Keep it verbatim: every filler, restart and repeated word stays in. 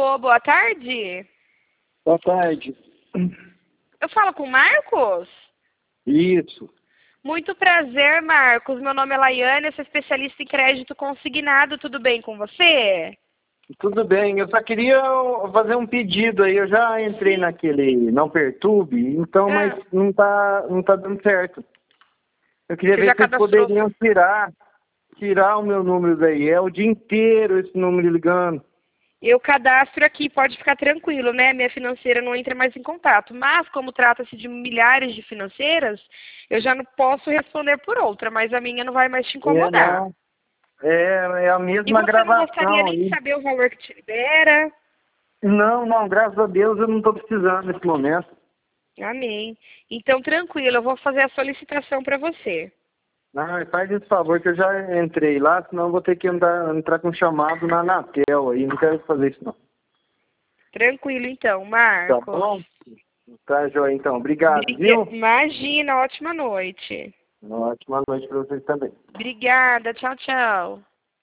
Alô, boa tarde. Boa tarde. Eu falo com o Marcos? Isso. Muito prazer, Marcos. Meu nome é Laiane, eu sou especialista em crédito consignado. Tudo bem com você? Tudo bem, eu só queria fazer um pedido aí. Eu já entrei Sim. naquele Não Perturbe, então, mas Ah, não tá, não tá dando certo. Eu queria você ver já se vocês cadastrou? poderiam tirar, tirar o meu número daí. É o dia inteiro esse número ligando. Eu cadastro aqui, pode ficar tranquilo, né? Minha financeira não entra mais em contato. Mas, como trata-se de milhares de financeiras, eu já não posso responder por outra, mas a minha não vai mais te É, incomodar. não. É, é a E mesma você não gostaria gravação nem de aí. saber o valor que te libera? Não, não, graças a Deus eu não estou precisando nesse momento. Amém. Então, tranquilo, eu vou fazer a solicitação para você. Não, faz esse favor que eu já entrei lá, senão eu vou ter que andar, entrar com chamado na Anatel aí. Não quero fazer isso não. Tranquilo, então, Tá Marcos. bom? Tá, joia, então. Obrigado, Briga- viu? Imagina, ótima noite. Uma ótima noite para vocês também. Obrigada, tchau, tchau.